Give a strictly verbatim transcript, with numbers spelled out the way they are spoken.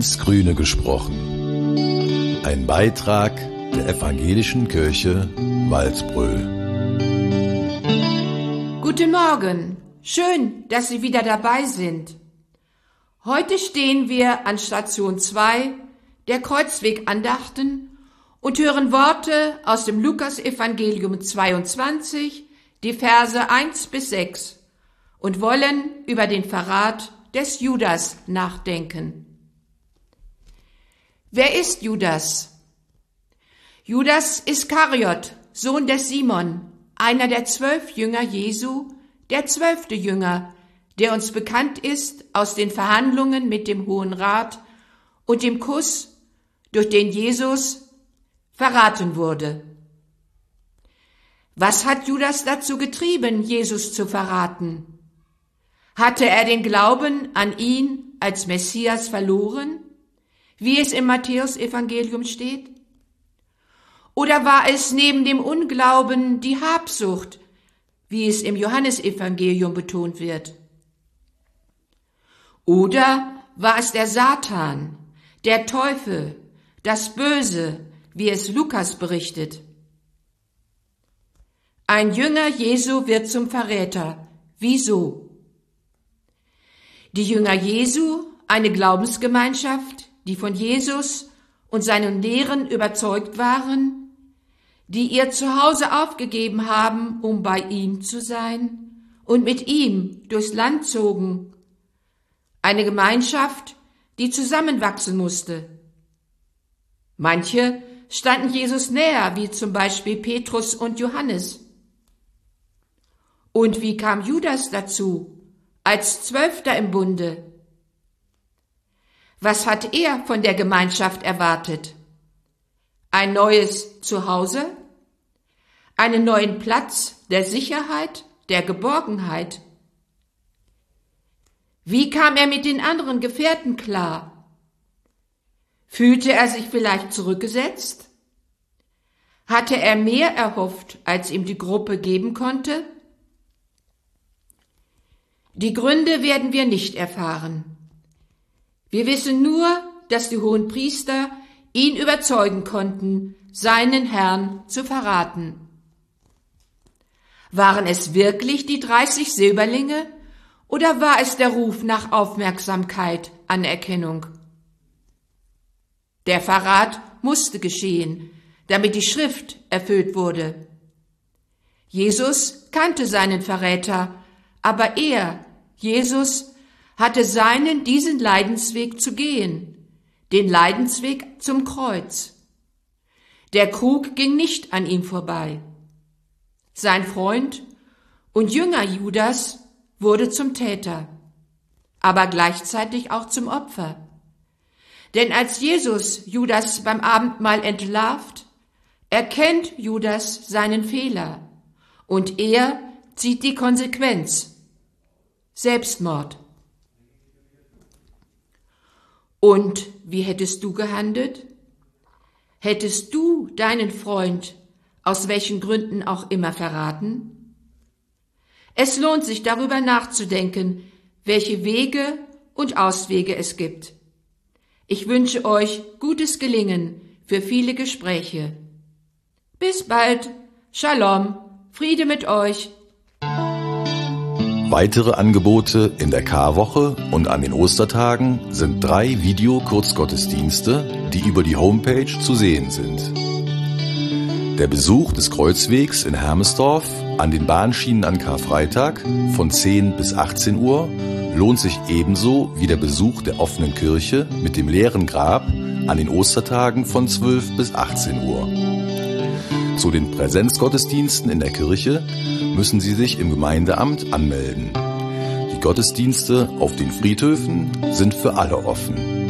ins Grüne gesprochen. Ein Beitrag der Evangelischen Kirche Waldbröl. Guten Morgen, schön, dass Sie wieder dabei sind. Heute stehen wir an Station zwei der Kreuzwegandachten und hören Worte aus dem Lukas-Evangelium zweiundzwanzig, die Verse eins bis sechs, und wollen über den Verrat des Judas nachdenken. Wer ist Judas? Judas Iskariot, Sohn des Simon, einer der zwölf Jünger Jesu, der zwölfte Jünger, der uns bekannt ist aus den Verhandlungen mit dem Hohen Rat und dem Kuss, durch den Jesus verraten wurde. Was hat Judas dazu getrieben, Jesus zu verraten? Hatte er den Glauben an ihn als Messias verloren, wie es im Matthäus-Evangelium steht? Oder war es neben dem Unglauben die Habsucht, wie es im Johannesevangelium betont wird? Oder war es der Satan, der Teufel, das Böse, wie es Lukas berichtet? Ein Jünger Jesu wird zum Verräter. Wieso? Die Jünger Jesu, eine Glaubensgemeinschaft, die von Jesus und seinen Lehren überzeugt waren, die ihr Zuhause aufgegeben haben, um bei ihm zu sein und mit ihm durchs Land zogen. Eine Gemeinschaft, die zusammenwachsen musste. Manche standen Jesus näher, wie zum Beispiel Petrus und Johannes. Und wie kam Judas dazu, als Zwölfter im Bunde? Was hat er von der Gemeinschaft erwartet? Ein neues Zuhause? Einen neuen Platz der Sicherheit, der Geborgenheit? Wie kam er mit den anderen Gefährten klar? Fühlte er sich vielleicht zurückgesetzt? Hatte er mehr erhofft, als ihm die Gruppe geben konnte? Die Gründe werden wir nicht erfahren. Wir wissen nur, dass die Hohenpriester ihn überzeugen konnten, seinen Herrn zu verraten. Waren es wirklich die dreißig Silberlinge oder war es der Ruf nach Aufmerksamkeit, Anerkennung? Der Verrat musste geschehen, damit die Schrift erfüllt wurde. Jesus kannte seinen Verräter, aber er, Jesus, hatte seinen, diesen Leidensweg zu gehen, den Leidensweg zum Kreuz. Der Krug ging nicht an ihm vorbei. Sein Freund und Jünger Judas wurde zum Täter, aber gleichzeitig auch zum Opfer. Denn als Jesus Judas beim Abendmahl entlarvt, erkennt Judas seinen Fehler und er zieht die Konsequenz. Selbstmord. Und wie hättest du gehandelt? Hättest du deinen Freund aus welchen Gründen auch immer verraten? Es lohnt sich, darüber nachzudenken, welche Wege und Auswege es gibt. Ich wünsche euch gutes Gelingen für viele Gespräche. Bis bald. Shalom. Friede mit euch. Weitere Angebote in der Karwoche und an den Ostertagen sind drei Video-Kurzgottesdienste, die über die Homepage zu sehen sind. Der Besuch des Kreuzwegs in Hermesdorf an den Bahnschienen an Karfreitag von zehn bis achtzehn Uhr lohnt sich ebenso wie der Besuch der offenen Kirche mit dem leeren Grab an den Ostertagen von zwölf bis achtzehn Uhr. Zu den Präsenzgottesdiensten in der Kirche müssen Sie sich im Gemeindeamt anmelden. Die Gottesdienste auf den Friedhöfen sind für alle offen.